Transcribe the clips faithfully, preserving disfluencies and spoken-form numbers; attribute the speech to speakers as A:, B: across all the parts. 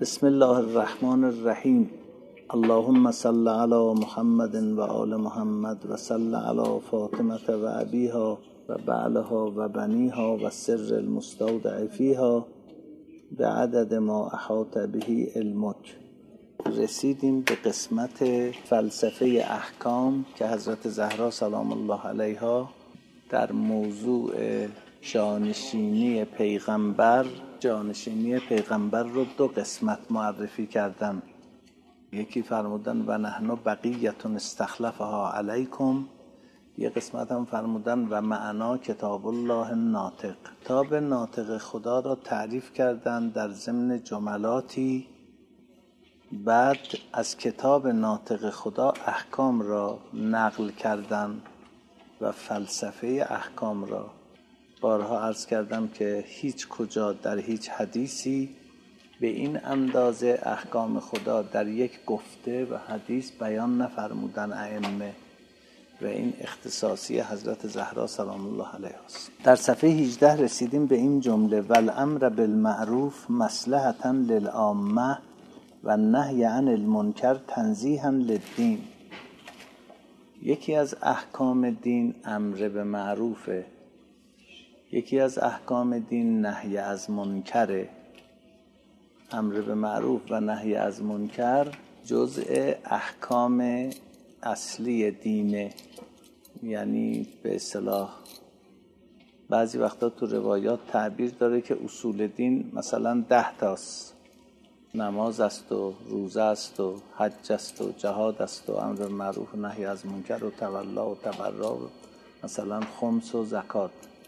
A: بسم الله الرحمن الرحیم. اللهم صل علی محمد و آل محمد و صل علی فاطمه و ابیها و بعلها و بنیها و سر المستودع فیها به عدد ما احاط به علمک. رسیدیم به قسمت فلسفه احکام که حضرت زهرا سلام الله علیها در موضوع جانشینی پیغمبر جانشینی پیغمبر رو دو قسمت معرفی کردن. یکی فرمودن و نحن بقیتون استخلفها علیکم، یه قسمت هم فرمودن و معنا کتاب الله ناطق. کتاب ناطق خدا را تعریف کردن در ضمن جملاتی، بعد از کتاب ناطق خدا احکام را نقل کردن و فلسفه احکام را. بارها عرض کردم که هیچ کجا در هیچ حدیثی به این اندازه احکام خدا در یک گفته و حدیث بیان نفرمودن ائمه و این اختصاصی حضرت زهرا سلام الله علیها است. در صفحه هجده رسیدیم به این جمله: والامر بالمعروف مصلحة للعامه و النهی عن المنکر تنزیها للدین. یکی از احکام دین امر به معروفه، یکی از احکام دین نهی از منکره. امر به معروف و نهی از منکر جزء احکام اصلی دینه. یعنی به اصطلاح بعضی وقتا تو روایات تعبیر داره که اصول دین مثلا ده تاست: نماز است و روزه است و حج است و جهاد است و امر به معروف و نهی از منکر و تولا و تبرع و مثلا خمس و زکات.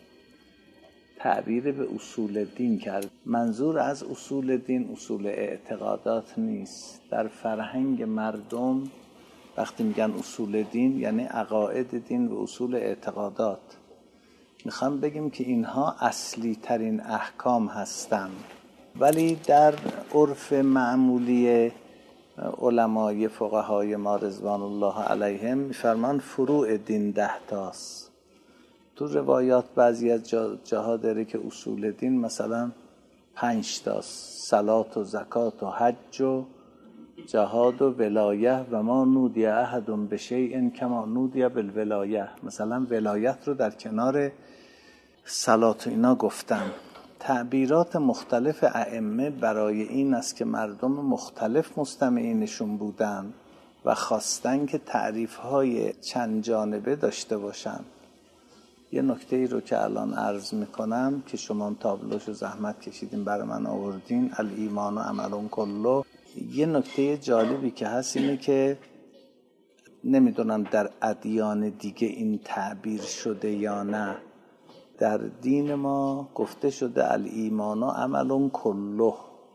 A: تعبیر به اصول دین کرد. منظور از اصول دین اصول اعتقادات نیست. در فرهنگ مردم وقتی میگن اصول دین یعنی عقاید دین و اصول اعتقادات. میخوام بگیم که اینها اصلی ترین احکام هستند، ولی در عرف معمولی علمای فقهای ما رضوان الله علیهم میفرمان فروع دین ده تاست. تو روایات بعضی از جا جاها داره که اصول دین مثلا پنج تاست: صلات و زکات و حج و جهاد و ولایه و ما نودی احد بشیء کما نودی بالولایه. مثلا ولایت رو در کنار صلات و اینا گفتن. تعبیرات مختلف ائمه برای این است که مردم مختلف مستمعینشون بودن و خواستن که تعریف‌های چند جانبه داشته باشن. یه نکته ای رو که الان عرض میکنم که شما تابلوشو زحمت کشیدین برای من آوردین: الایمان و عمل کله. یه نکته جالبی که هست اینه که نمیدونم در ادیان دیگه این تعبیر شده یا نه. در دین ما گفته شده الایمان و عمل کله،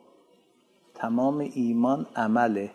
A: تمام ایمان عمله،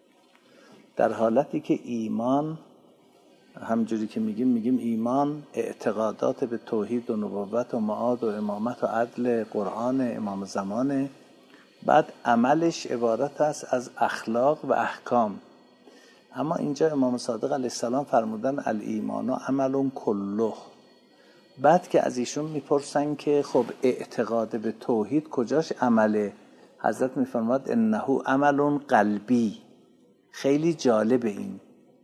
A: در حالتی که ایمان همجوری که میگیم میگیم ایمان اعتقادات به توحید و نبوت و معاد و امامت و عدل قرآن امام زمانه. بعد عملش عبارت است از اخلاق و احکام. اما اینجا امام صادق علیه السلام فرمودن الایمان و عمل کله. بعد که از ایشون میپرسن که خب اعتقاد به توحید کجاش عمله، حضرت میفرماد انه عمل قلبی. خیلی جالبه این.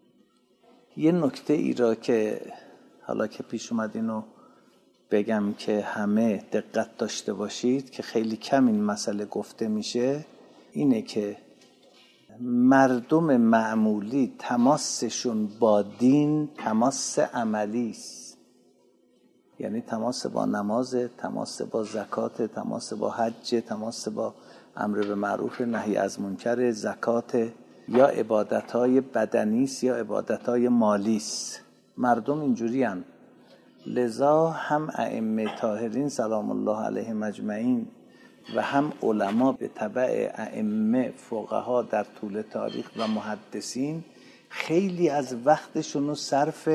A: یه نکته ای را که حالا که پیش اومد اینو بگم که همه دقت داشته باشید که خیلی کم این مسئله گفته میشه، اینه که مردم معمولی تماسشون با دین تماس عملی است. یعنی تماس با نماز، تماس با زکات، تماس با حج، تماس با امر به معروف نهی از منکر، زکات، یا عبادت‌های بدنی است یا عبادت‌های مالی است. مردم اینجوری هستند. لذا هم ائمه طاهرین سلام الله علیهم اجمعین و هم علما به تبع ائمه فقها در طول تاریخ و محدثین خیلی از وقتشون رو صرف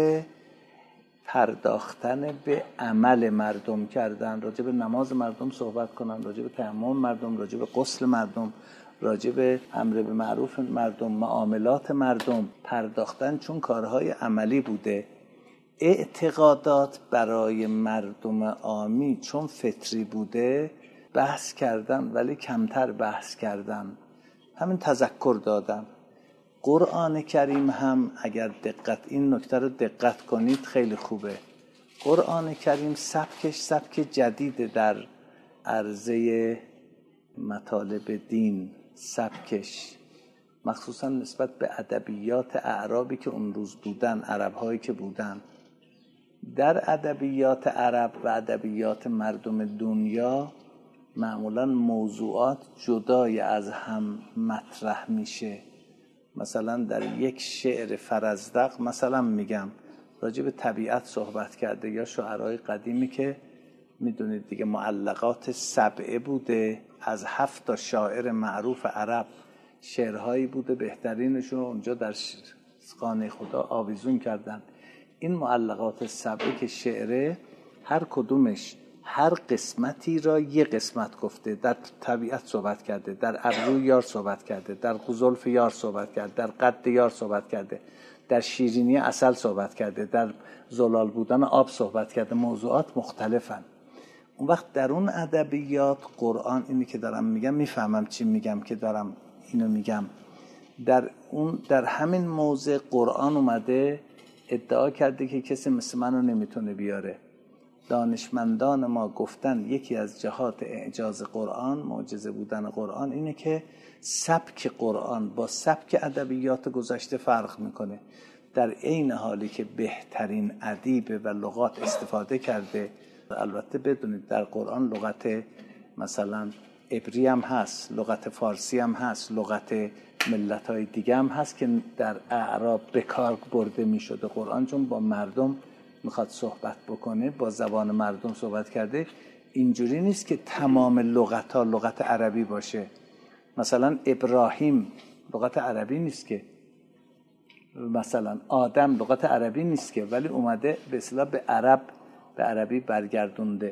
A: پرداختن به عمل مردم کردن. راجع به نماز مردم صحبت کنن، راجع به تیمم مردم، راجع به غسل مردم، راجع به امر به معروف مردم، معاملات مردم پرداختن، چون کارهای عملی بوده. اعتقادات برای مردم عامی چون فطری بوده بحث کردن، ولی کمتر بحث کردن. همین تذکر دادن. قرآن کریم هم اگر دقت این نکته رو دقت کنید خیلی خوبه. قرآن کریم سبکش سبک جدیده در عرضه مطالب دین، سبکش مخصوصا نسبت به ادبیات اعرابی که اون روز بودن، عرب‌هایی که بودن. در ادبیات عرب و ادبیات مردم دنیا معمولا موضوعات جدای از هم مطرح میشه. مثلا در یک شعر فرزدق مثلا میگم راجع به طبیعت صحبت کرده، یا شعرهای قدیمی که میدونید دیگه معلقات سبعه بوده، از هفت تا شاعر معروف عرب شعرهایی بوده، بهترینشون اونجا در خانه خدا آویزون کردن. این معلقات سبعه که شعره هر کدومش هر قسمتی را یه قسمت گفته. در طبیعت صحبت کرده، در ابروی یار صحبت کرده، در زلف یار صحبت کرده، در قد یار صحبت کرده، در شیرینی عسل صحبت کرده، در زلال بودن آب صحبت کرده. موضوعات مختلفن. اون وقت در اون ادبیات قرآن، اینی که دارم میگم میفهمم چی میگم که دارم اینو میگم، در اون در همین موضع قرآن اومده ادعا کرده که کسی مثل منو نمیتونه بیاره. دانشمندان ما گفتن یکی از جهات اعجاز قرآن، معجزه بودن قرآن، اینه که سبک قرآن با سبک ادبیات گذشته فرق میکنه. در عین حالی که بهترین ادیب و لغات استفاده کرده. البته بدونید در قرآن لغت مثلا عبری هم هست، لغت فارسی هم هست، لغت ملت‌های دیگه هم هست که در اعراب به کار برده می‌شده. قرآن چون با مردم میخواد صحبت بکنه، با زبان مردم صحبت کرده، اینجوری نیست که تمام لغت‌ها لغت عربی باشه. مثلا ابراهیم لغت عربی نیست که، مثلا آدم لغت عربی نیست که، ولی اومده به اصطلاح به عرب به عربی برگردونده.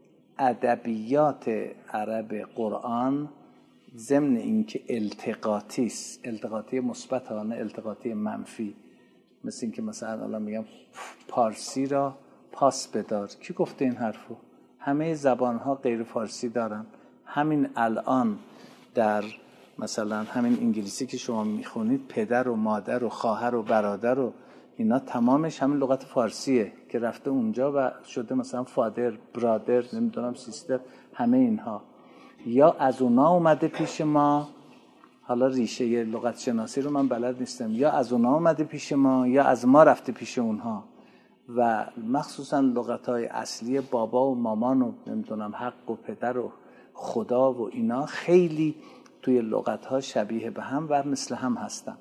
A: ادبیات عرب قرآن ضمن اینکه التقاطی است، التقاطی مثبت ها نه التقاطی منفی، مثل اینکه مثلا الان میگم پارسی را پاس بدار. کی گفته این حرفو؟ همه زبان ها غیر فارسی دارن. همین الان در مثلا همین انگلیسی که شما میخونید، پدر و مادر و خواهر و برادر و اینا تمامش همین لغت فارسیه که رفته اونجا و شده مثلا فادر، برادر، نمیدونم سیستر، همه اینها. یا از اونا اومده پیش ما، حالا ریشه ی لغت شناسی رو من بلد نیستم، یا از اونا اومده پیش ما یا از ما رفته پیش اونها. و مخصوصا لغت‌های اصلی بابا و مامان و نمیدونم حق و پدر و خدا و اینا خیلی توی لغت‌ها شبیه به هم و مثل هم هستن.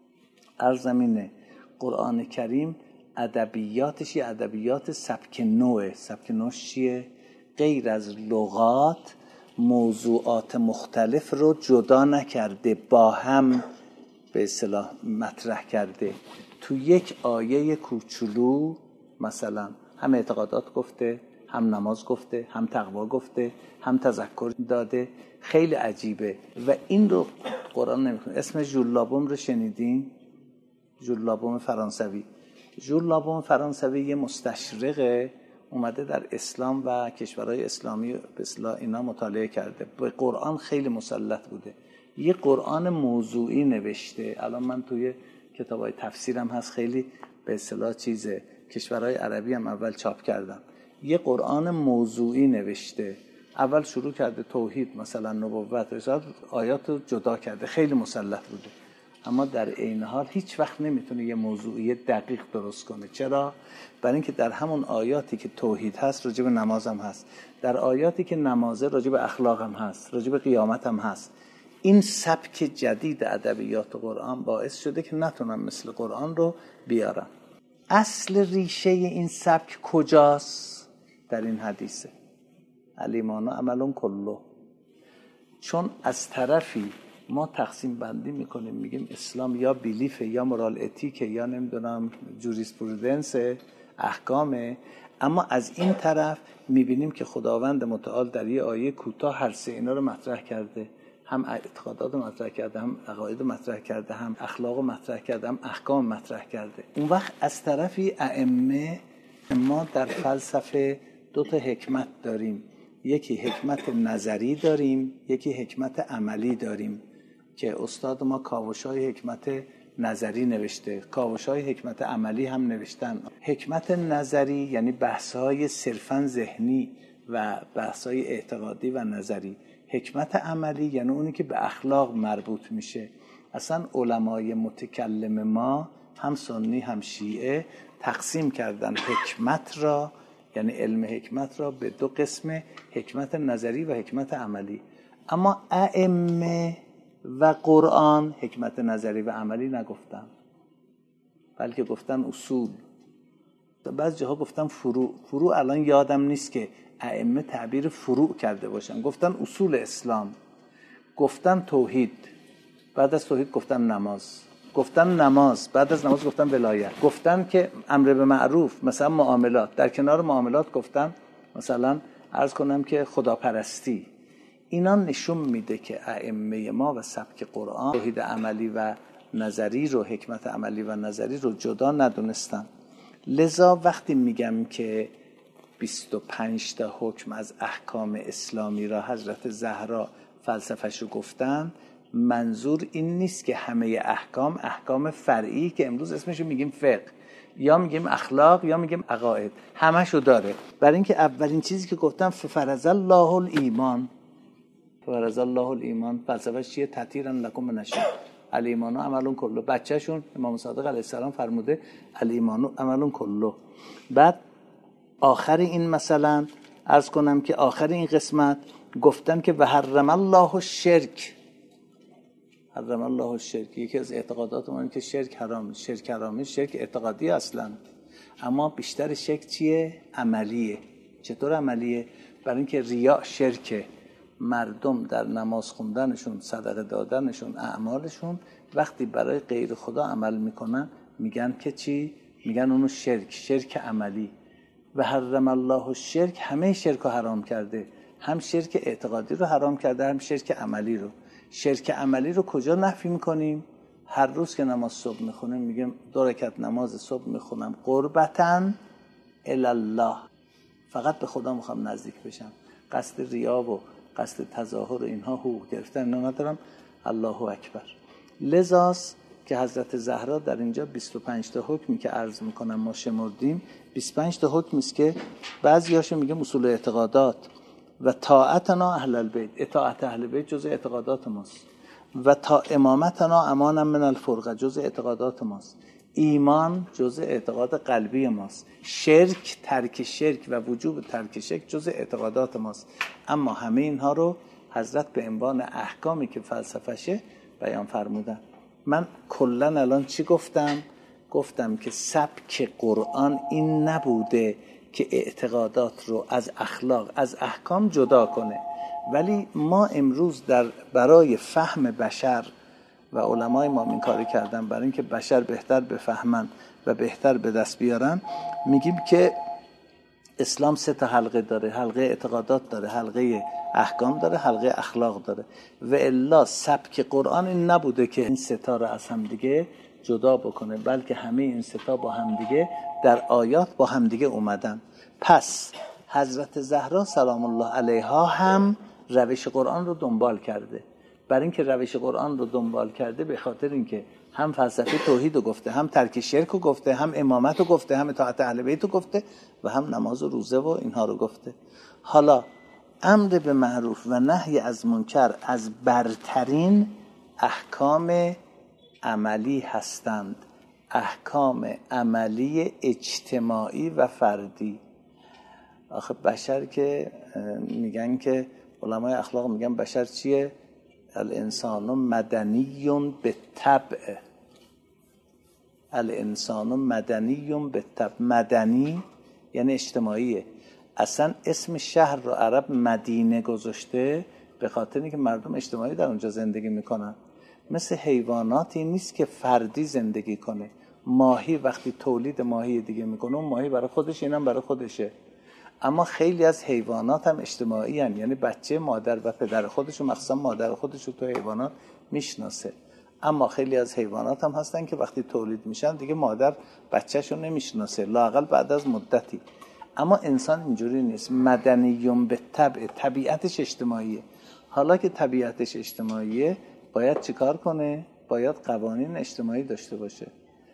A: ارزمینه قرآن کریم ادبیاتش یه ادبیات سبک نوعه. سبک نوعش چیه؟ غیر از لغات موضوعات مختلف رو جدا نکرده، با هم به اصطلاح مطرح کرده. تو یک آیه کوچولو مثلا هم اعتقادات گفته، هم نماز گفته، هم تقوا گفته، هم تذکر داده. خیلی عجیبه. و این رو قرآن نمیخونه. اسم ژول لابوم رو شنیدین؟ ژول لابوم فرانسوی. ژول لابوم فرانسوی یه مستشرقه، اومده در اسلام و کشورهای اسلامی به اصطلاح اینا مطالعه کرده. به قرآن خیلی مسلط بوده. یه قرآن موضوعی نوشته. الان من توی کتابای تفسیرم هست، خیلی به اصطلاح چیزه، کشورهای عربی هم اول چاپ کردم. یه قرآن موضوعی نوشته. اول شروع کرده توحید، مثلا نبوت، رسالت، آیات رو جدا کرده. خیلی مسلط بوده. اما در عین حال هیچ وقت نمیتونه یه موضوعی دقیق درست کنه. چرا؟ برای اینکه در همون آیاتی که توحید هست راجع به نماز هم هست، در آیاتی که نمازه راجع به اخلاق هم هست، راجع به قیامت هم هست. این سبک جدید ادبیات قرآن باعث شده که نتونن مثل قرآن رو بیارن. اصل ریشه این سبک کجاست؟ در این حدیثه علیمان و عملون کلو. چون از طرفی ما تقسیم بندی میکنیم، میگیم اسلام یا بیلیفه یا مورال اتیکه یا نمیدونم جوریسپرودنس احکامه، اما از این طرف میبینیم که خداوند متعال در یه آیه کوتاه هر سه اینا رو مطرح کرده. هم اعتقادات رو مطرح کرده، هم عقاید رو مطرح کرده، هم اخلاق رو مطرح کرده، هم احکام مطرح کرده. اون وقت از طرفی ائمه، ما در فلسفه دو تا حکمت داریم. یکی حکمت نظری داریم، یکی حکمت عملی داریم. که استاد ما کاوش‌های حکمت نظری نوشته، کاوش‌های حکمت عملی هم نوشتن. حکمت نظری یعنی بحث‌های صرفاً ذهنی و بحث‌های اعتقادی و نظری. حکمت عملی یعنی اونی که به اخلاق مربوط میشه. اصلا علمای متکلم ما هم سنی هم شیعه تقسیم کردن حکمت را، یعنی علم حکمت را، به دو قسم، حکمت نظری و حکمت عملی. اما ائمه و قرآن حکمت نظری و عملی نگفتن، بلکه گفتن اصول. بعضی جاها گفتن فروع. فروع الان یادم نیست که ائمه تعبیر فروع کرده باشن. گفتن اصول اسلام، گفتن توحید، بعد از توحید گفتن نماز، گفتن نماز بعد از نماز گفتن ولایت، گفتن که امر به معروف مثلا معاملات، در کنار معاملات گفتن مثلا عرض کنم که خداپرستی. اینا نشون میده که ائمه ما و سبک قرآن توحید عملی و نظری رو، حکمت عملی و نظری رو جدا ندونستن. لذا وقتی میگم که بیست و پنج تا حکم از احکام اسلامی را حضرت زهرا فلسفه‌اش رو گفتن، منظور این نیست که همه احکام احکام فرعی که امروز اسمشو میگیم فقه یا میگیم اخلاق یا میگیم عقاید همشو داره. برای اینکه اولین چیزی که گفتم فرض الله الایمان، فرض الله الایمان فلسفه‌اش چیه؟ تطهیرا لکم من الشرک، الایمان عملون کله. بچه‌شون امام صادق علیه السلام فرموده الایمان عملون کله. بعد آخر این مثلا عرض کنم که آخر این قسمت گفتم که و حرم الله الشرک، حرم الله الشرک. یکی از اعتقادات ما اینه که شرک حرامه. شرک حرامه، شرک اعتقادی اصلا، اما بیشتر شرک چیه؟ عملیه. چطور عملیه؟ برای اینکه ریا شرکه. مردم در نماز خوندنشون، صدقه دادنشون، اعمالشون وقتی برای غیر خدا عمل میکنن میگن که چی؟ میگن اونو شرک، شرک عملی. و حرم الله الشرک، همه شرک رو حرام کرده، هم شرک اعتقادی رو حرام کرده هم شرک عملی رو. شرک عملی رو کجا نفی میکنیم؟ هر روز که نماز صبح میخونیم میگیم دو رکعت نماز صبح میخونم قربتن الله، فقط به خدا میخوام نزدیک بشم، قصد ریا و قصد تظاهر اینها حقوق گرفتن اینا ندارم، الله اکبر. لذاست که حضرت زهرا در اینجا بیست و پنج تا حکمی که عرض میکنم ما شمردیم، بیست و پنج تا حکمی است که بعضیاشو میگه اصول اعتقادات. و طاعتنا اهل البیت، اطاعت اهل بیت جزء اعتقادات ماست. و تا امامتنا امانا من الفرقه جزء اعتقادات ماست. ایمان جزء اعتقاد قلبی ماست. شرک، ترک شرک و وجوب ترک شرک جزء اعتقادات ماست. اما همه اینها رو حضرت به عنوان احکامی که فلسفه‌شه بیان فرمودن. من کلن الان چی گفتم؟ گفتم که سبک قرآن این نبوده که اعتقادات رو از اخلاق، از احکام جدا کنه، ولی ما امروز در برای فهم بشر و علمای ما این کاری کردن برای اینکه بشر بهتر بفهمن و بهتر به دست بیارن، میگیم که اسلام سه تا حلقه داره، حلقه اعتقادات داره، حلقه احکام داره، حلقه اخلاق داره. و الا سبک قرآن این نبوده که این سه تا رو از هم دیگه جدا بکنه، بلکه همه این سه تا با هم دیگه در آیات با هم دیگه اومدن. پس حضرت زهرا سلام الله علیها هم روش قرآن رو دنبال کرده. برای اینکه روش قرآن رو دنبال کرده به خاطر اینکه هم فلسفه توحید رو گفته، هم ترک شرک رو گفته، هم امامت رو گفته، هم اطاعت اهل بیت رو گفته و هم نماز و روزه و اینها رو گفته. حالا امر به معروف و نهی از منکر از برترین احکام عملی هستند، احکام عملی اجتماعی و فردی. آخه بشر که میگن که علمای اخلاق میگن بشر چیه؟ الانسان مدنی بالطبع، الانسان مدنی بالطبع. مدنی یعنی اجتماعیه. اصلا اسم شهر رو عرب مدینه گذاشته به خاطر اینکه مردم اجتماعی در اونجا زندگی میکنن. مثل حیواناتی نیست که فردی زندگی کنه. ماهی وقتی تولید ماهی دیگه میکنه، اون ماهی برای خودش، اینم برای خودشه. اما خیلی از حیوانات هم اجتماعی هن. یعنی بچه مادر و پدر خودش و مخصوصا مادر خودش رو تو حیوانات میشناسه. اما خیلی از حیوانات هم هستن که وقتی تولید میشن دیگه مادر بچه‌شو نمیشناسه، لااقل بعد از مدتی. اما انسان اینجوری نیست، مدنیون به طبع، طبیعتش اجتماعیه. حالا که طبیعتش اجتماعیه باید چیکار کنه؟ باید قوانین اجتماعی داشته باشه.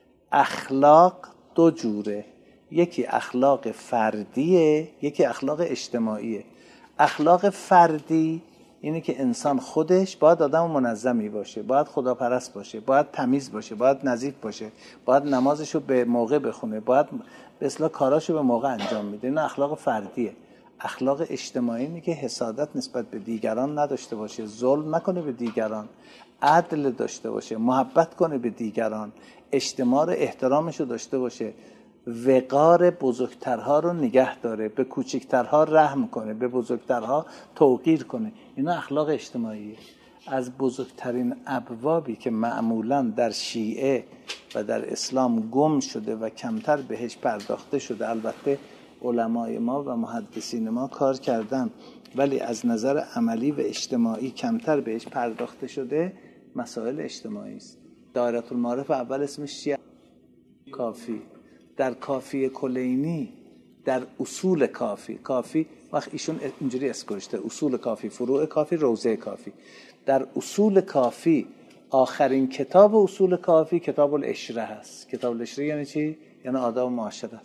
A: اخلاق دو جوره، یکی اخلاق فردیه، یکی اخلاق اجتماعیه. اخلاق فردی اینه که انسان خودش باید آدم منظمی باشه، باید خداپرست باشه، باید تمیز باشه، باید نظیف باشه، باید نمازشو به موقع بخونه، باید به اصطلاح کاراشو به موقع انجام میده. این اخلاق فردیه. اخلاق اجتماعی اینه که حسادت نسبت به دیگران نداشته باشه، ظلم نکنه به دیگران، عدل داشته باشه، محبت کنه به دیگران، اجتماع احترامشو داشته باشه، وقار بزرگترها رو نگه داره، به کوچکترها رحم کنه، به بزرگترها توقیر کنه. اینا اخلاق اجتماعیه. از بزرگترین ابوابی که معمولاً در شیعه و در اسلام گم شده و کمتر بهش پرداخته شده، البته علمای ما و محدثین ما کار کردن ولی از نظر عملی و اجتماعی کمتر بهش پرداخته شده، مسائل اجتماعی است. دایره المعارف اول اسمش چیه؟ کافی. در کافی کلینی، در اصول کافی، کافی وقت ایشون اینجوری اسکرشته، اصول کافی، فروع کافی، روضه کافی. در اصول کافی آخرین کتاب اصول کافی کتاب العشره هست. کتاب العشره یعنی چی؟ یعنی آداب معاشرت.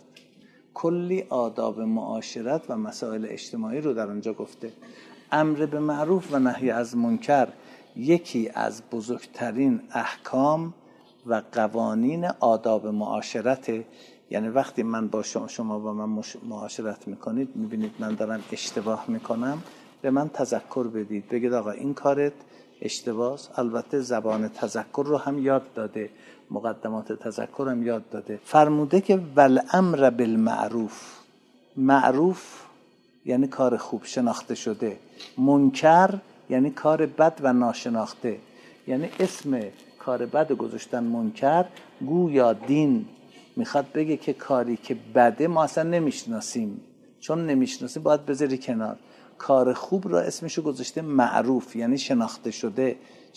A: کلی آداب معاشرت و مسائل اجتماعی رو در اونجا گفته. امر به معروف و نهی از منکر یکی از بزرگترین احکام و قوانین آداب معاشرته. یعنی وقتی من با شما شما با من معاشرت میکنید، میبینید من دارم اشتباه میکنم، به من تذکر بدید، بگید آقا این کارت اشتباهه. البته زبان تذکر رو هم یاد داده، مقدمات تذکر هم یاد داده. فرموده که والامر بالمعروف، معروف یعنی کار خوب شناخته شده، منکر یعنی کار بد و ناشناخته. یعنی اسم کار بد گذاشتن منکر، گویا دین میخواد بگه که کاری که بده ما اصلا نمیشناسیم، چون نمیشناسیم باید بذاری کنار. کار خوب را اسمشو گذاشته معروف یعنی شناخته شده.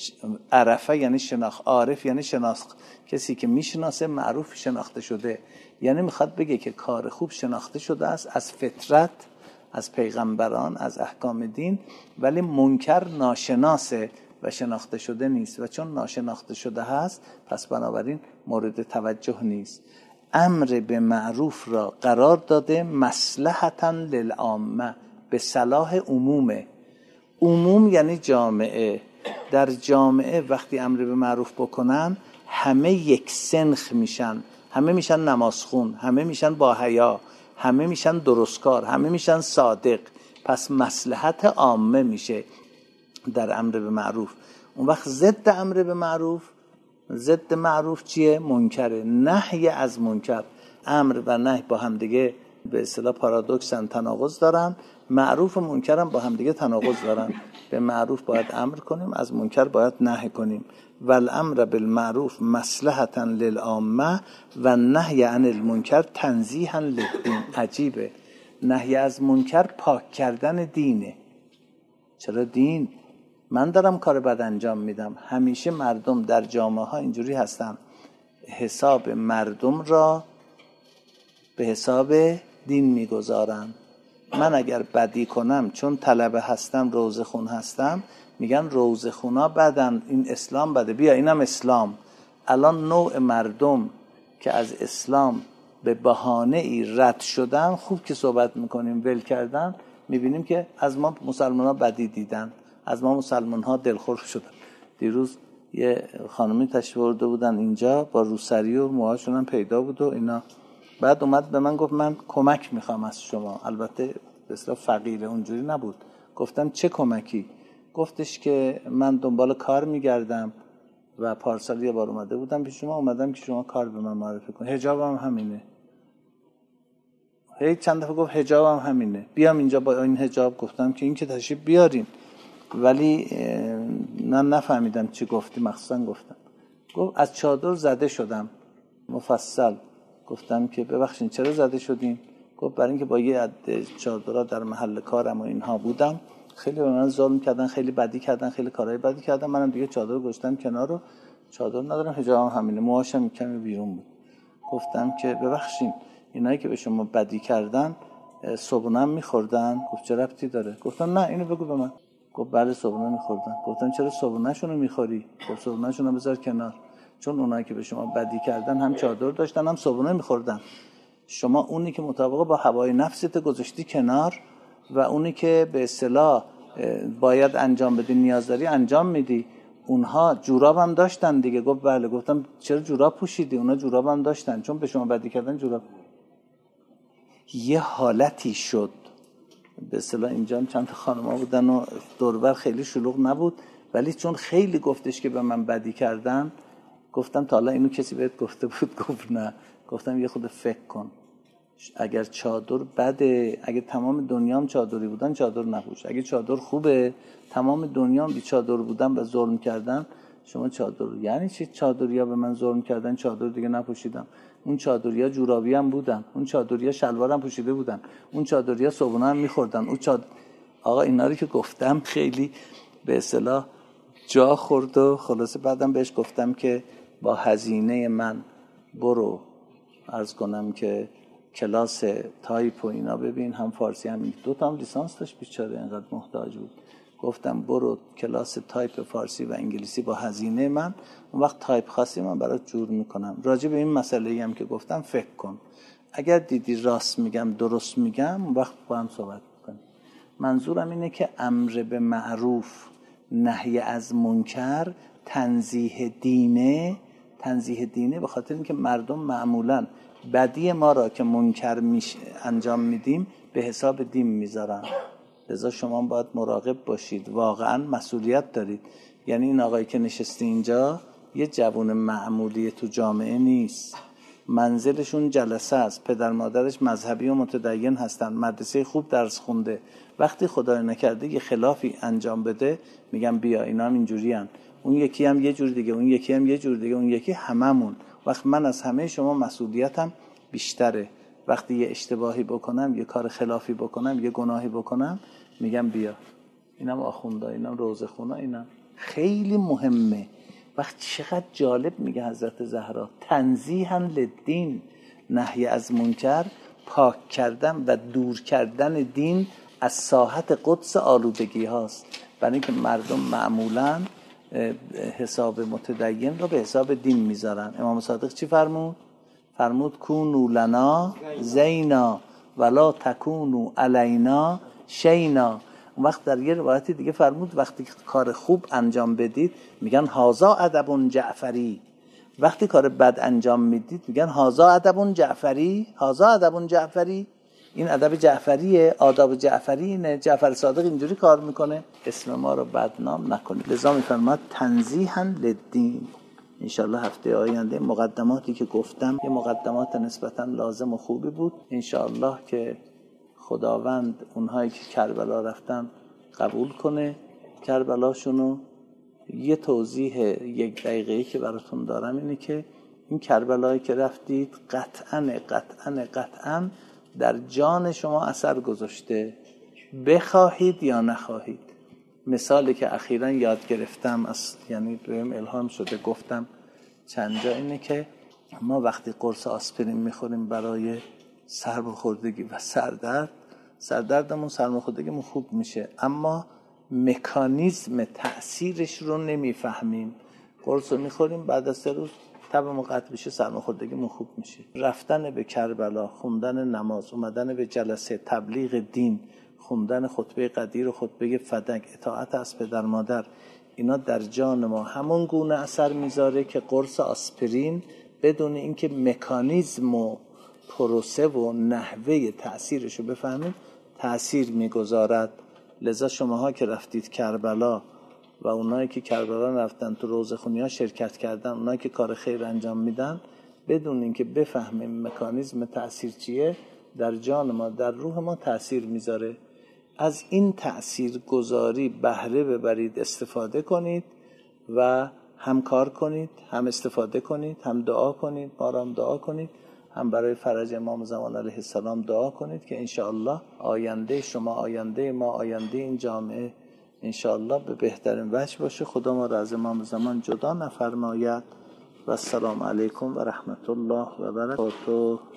A: عرفه یعنی شناخت، عارف یعنی شناخت، کسی که میشناسه، معروف شناخته شده. یعنی میخواد بگه که کار خوب شناخته شده است از فطرت، از پیغمبران، از احکام دین، ولی منکر ناشناسه و شناخته شده نیست و چون ناشناخته شده هست پس بنابراین مورد توجه نیست. امر به معروف را قرار داده مصلحتاً للعامه، به صلاح عمومه. عموم یعنی جامعه. در جامعه وقتی امر به معروف بکنن همه یک سنخ میشن، همه میشن نمازخون، همه میشن با حیا، همه میشن درستکار، همه میشن صادق. پس مصلحت عامه میشه در امر به معروف. اون وقت ضد امر به معروف، ضد معروف چیه؟ منکره. نهی از منکر، امر و نهی با هم دیگه به اصطلاح پارادوکسن، تناقض دارن. معروف و منکر هم با هم دیگه تناقض دارن. به معروف باید امر کنیم، از منکر باید نهی کنیم. والامر بالمعروف مصلحتا للعامه و نهی عن المنکر تنزیها للدین. عجیبه، نهی از منکر پاک کردن دینه. چرا دین؟ من دارم کار بد انجام میدم. همیشه مردم در جامعه ها اینجوری هستن، حساب مردم را به حساب دین میگذارن. من اگر بدی کنم چون طلبه هستم، روزه خون هستم، میگن روزه خونا بدن، این اسلام بده، بیا اینم اسلام. الان نوع مردم که از اسلام به بهانه ای رد شدن، خوب که صحبت میکنیم ول کردن، میبینیم که از ما مسلمان ها بدی دیدن، از ما مسلمان ها دلخور شدن. دیروز یه خانمی تشریف آورده بودن اینجا با روسری و موهاشون هم پیدا بود و اینا. بعد اومد به من گفت من کمک میخوام از شما. البته به اصطلاح فقیره، اونجوری نبود. گفتم چه کمکی؟ گفتش که من دنبال کار میگردم و پارسال یه بار اومده بودم پیش شما، اومدم که شما کار به من معرفی کن. حجابم هم همینه. هی چند دفعه گفت حجابم هم همینه، بیام اینجا با این حجاب. گفتم که این که تشریف بیارین، ولی من نفهمیدم چی گفتی. مخصوصا گفتم گفت از چادر زده شدم. مفصل گفتم که ببخشید چرا زده شدین؟ گفت برای اینکه با یه عده چادرها در محل کارم و اینها بودم، خیلی به من ظلم کردن، خیلی بدی کردن، خیلی کارهای بدی کردن. منم دیگه چادر گذاشتم کنار رو، چادر ندارم، حجابم همینه، موهاشم کمی بیرون بود. گفتم که ببخشید اینایی که به شما بدی کردن صبحونم میخوردن؟ گفت چه ربطی داره؟ گفتم نه اینو بگو به من. گفت بله صبحونه میخوردن. گفتم چرا صبحونه‌شون رو میخوری؟ گفت صبحونه‌شون رو بذار کنار، چون اونایی که به شما بدی کردن هم چادر داشتن هم صبحونه میخوردن. شما اونی که مطابق با هوای نفست گذاشتی کنار و اونی که به اصطلاح باید انجام بدی نیاز داری انجام میدی. اونها جوراب هم داشتن دیگه. گفت بله. گفتم چرا جوراب پوشیدی؟ اونا جوراب هم داشتن، چون به شما بدی کردن جوراب. یه حالتی شد به اصطلاح اینجا هم چند تا خانم‌ها بودن و دوربر خیلی شلوغ نبود، ولی چون خیلی گفتش که به من بدی کردن، گفتم تا حالا اینو کسی بهت گفته بود؟ گفت نه. گفتم یه خود فکر کن، اگر چادر بده، اگه تمام دنیا هم چادری بودن چادر نپوش. اگه چادر خوبه، تمام دنیا هم بی چادر بودن و ظلم کردن، شما چادر. یعنی چی چادریا به من ظلم کردن چادر دیگه نپوشیدم؟ اون چادریا جورابی هم بودن، اون چادریا شلوار هم پوشیده بودن، اون چادریا صبحونه هم می‌خوردن. اون چادر آقا اینا رو که گفتم خیلی به اصطلاح جا خورد و خلاصه بعدم بهش گفتم که با هزینه من برو عرض کنم که کلاس تایپ و اینا ببین، هم فارسی هم دو تا هم لیسانس داشت بیچاره، اینقدر محتاج بود. گفتم برو کلاس تایپ فارسی و انگلیسی با هزینه من، اون وقت تایپ خاصی من برات جور میکنم. راجع به این مسئله‌ای هم که گفتم فکر کن، اگر دیدی راست میگم درست میگم اون وقت با هم صحبت کنیم. منظورم اینه که امر به معروف نهی از منکر تنزیه دینه. تنزیه دینه به خاطر اینکه مردم معمولاً بدی ما را که منکر میش انجام میدیم به حساب دین میذارن. لذا شما باید مراقب باشید، واقعا مسئولیت دارید. یعنی این آقایی که نشسته اینجا یه جوان معمولی تو جامعه نیست، منزلشون جلسه است، پدر مادرش مذهبی و متدین هستن، مدرسه خوب درس خونده. وقتی خدای نکرده یه خلافی انجام بده میگم بیا اینا هم اینجوری هن. اون یکی هم یه جور دیگه، اون یکی هم یه جور دیگه، اون یکی هممون. وقت من از همه شما مسئولیتم بیشتره. وقتی یه اشتباهی بکنم، یه کار خلافی بکنم، یه گناهی بکنم، میگم بیا اینم آخونده، اینم روزه خونه، اینم خیلی مهمه. وقت چقدر جالب میگه حضرت زهرا تنزیها للدین، نهی از منکر، پاک کردن و دور کردن دین از ساحت قدس آلودگی هاست. برای اینکه مردم معمولاً حساب متدین رو به حساب دین میذارن. امام صادق چی فرمود؟ فرمود کونوا لنا زینا ولا تکونوا علینا شینا. اون وقت در یه روایت دیگه فرمود وقتی کار خوب انجام بدید میگن هازا ادب جعفری، وقتی کار بد انجام میدید میگن هازا ادب جعفری، هازا ادب جعفری، این ادب جعفریه، آداب جعفری اینه. جعفر صادق اینجوری کار میکنه، اسم ما رو بدنام نکنید. لذا میفرماد تنزیها للدین. انشالله هفته آینده مقدماتی که گفتم یه مقدمات نسبتا لازم و خوبی بود، انشالله که خداوند اونهایی که کربلا رفتن قبول کنه کربلاشونو. یه توضیح یک دقیقه‌ای که براتون دارم اینه که این کربلایی که رفتید قطعاً قطعاً قطعاً در جان شما اثر گذاشته، بخواهید یا نخواهید. مثالی که اخیراً یاد گرفتم از یعنی بهم الهام شده گفتم چند جا اینه که ما وقتی قرص آسپرین میخوریم برای سرماخوردگی و سردرد، سردردمون سرماخوردگیمون خوب میشه، اما مکانیزم تأثیرش رو نمیفهمیم. قرص رو میخوریم بعد از سه روز تبمون قطع میشه، سرماخوردگیمون خوب میشه. رفتن به کربلا، خوندن نماز، اومدن به جلسه تبلیغ دین، خوندن خطبه قدیر و خطبه فدک، اطاعت از پدر مادر، اینا در جان ما همون گونه اثر میذاره که قرص آسپرین بدون اینکه مکانیزم و پروسه و نحوه تأثیرش رو بفهمید تأثیر میگذارد. لذا شماها که رفتید کربلا و اونایی که کربلا رفتن تو روزه خونی ها شرکت کردن، اونایی که کار خیر انجام میدن، بدون اینکه بفهمیم مکانیزم تأثیر چیه در جان ما در روح ما تأثیر میذاره. از این تأثیر گذاری بهره ببرید، استفاده کنید و هم کار کنید، هم استفاده کنید، هم دعا کنید، ما را هم دعا کنید، هم برای فرج امام زمان علیه السلام دعا کنید که انشاءالله آینده شما، آینده ما، آینده این جامعه انشاءالله به بهترین وجه باشه. خدا ما را از امام زمان جدا نفرماید. و السلام علیکم و رحمت الله و برکاته.